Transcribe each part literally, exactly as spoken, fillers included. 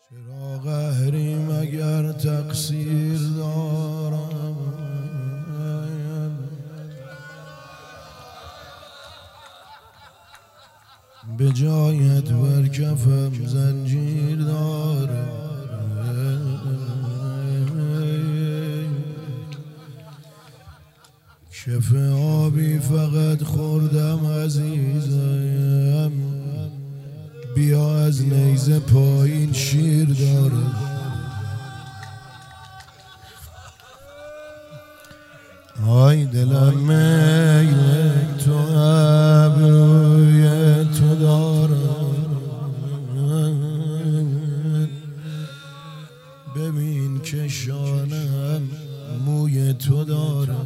چرا قهری مگر تقصیر دارم؟ به جایت بر کفم زنجیر دارم. کف آبی فقط خوردم عزیزم، بیا از نیزه پایین شیر داره. آی دلم میل تو ابروی تو دارم، ببین که شانم موی تو دارم.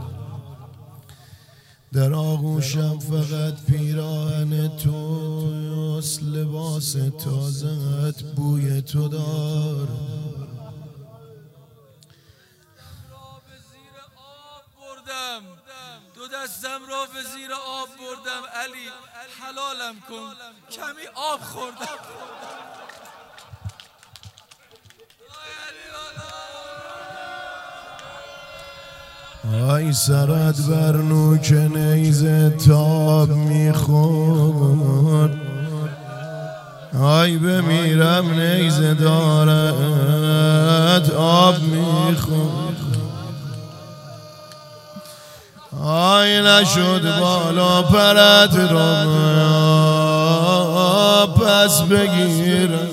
در آغوشم فقط پیراهن تو، لباس تازه‌ات بوی تو داره. دو دستم را به زیر آب بردم، علی حلالم کن کمی آب خوردم. آی سرت بر نوک نیزه تاب میخورد، آی بمیرم نیزه دارد آب میخورد. آی نشد بالا پرت را پس بگیرم،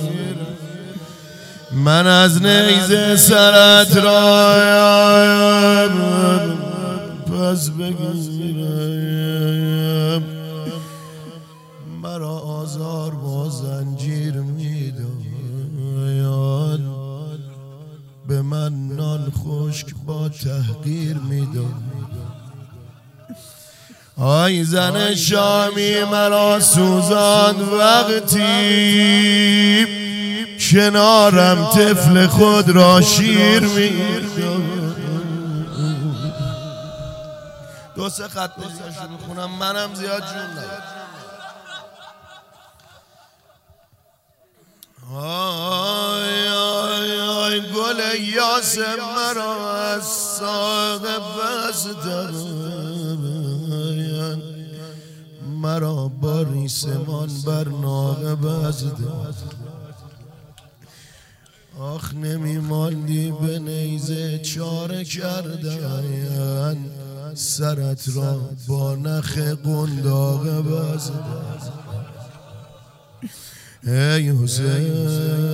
من از نیزه سرت را پس بگیرم. مرا آزار با زنجیر میداد، به من نان خشک با تحقیر میداد. آی زن شامی مرا سوزاند وقتی کنارم طفل خود را شیر میداد. دو سه خط نزاشو میخونم، منم زیاد جون ندارم. آی آی آی گل یاسم مرا از ساق بستم، مرا با ریسمان بر ناقه بستم. آخ نمیماندی به نیزه چاره کردن، سرت را با نخ قنداق بستم. ای حسین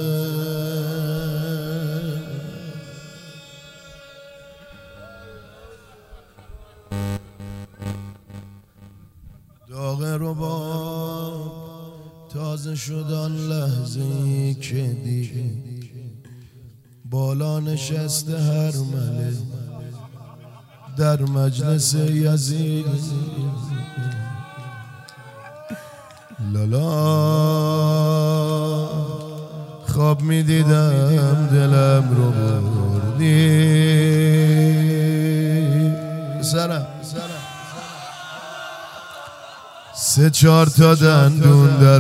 داغ رباب تازه شد آن لحظه‌ای که دیدی بالا نشسته هر ملک در مجلس یزید. لالا خواب می دیدم دلم رو بردی سرم، سه چهار تا دندون در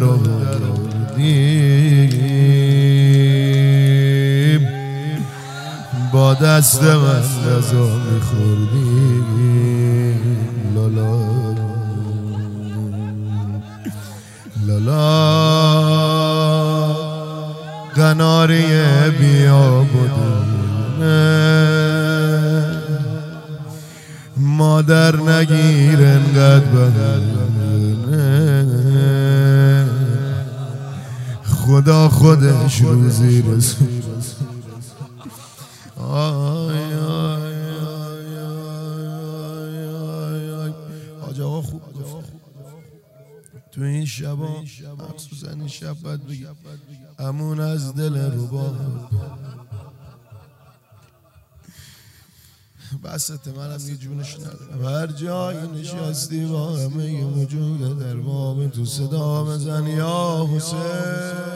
آوردی، با دست من غذا میخوردی. لالا لالا قناری بیابونه، مادر نگیر انقدر بهونه، خدا خودش روزی رسون. آی آی آی آی آی حاج آقا خوب گفت تو این شبا، مخصوصا این شب باید بگی امون از دل رباب. بسته منم یه جونش ندارم. هر جایی نشستی با همه وجود در باب تو صدا بزن یا حسین.